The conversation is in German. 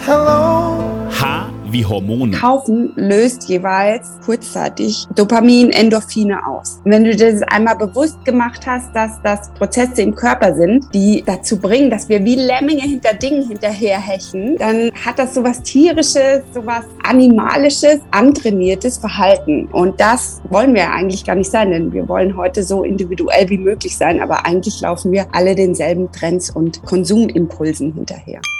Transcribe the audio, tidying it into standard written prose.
H wie Hormone. Kaufen löst jeweils kurzzeitig Dopamin, Endorphine aus. Und wenn du dir das einmal bewusst gemacht hast, dass das Prozesse im Körper sind, die dazu bringen, dass wir wie Lemminge hinter Dingen hinterherhechen, dann hat das sowas Tierisches, sowas Animalisches, antrainiertes Verhalten. Und das wollen wir eigentlich gar nicht sein, denn wir wollen heute so individuell wie möglich sein, aber eigentlich laufen wir alle denselben Trends und Konsumimpulsen hinterher.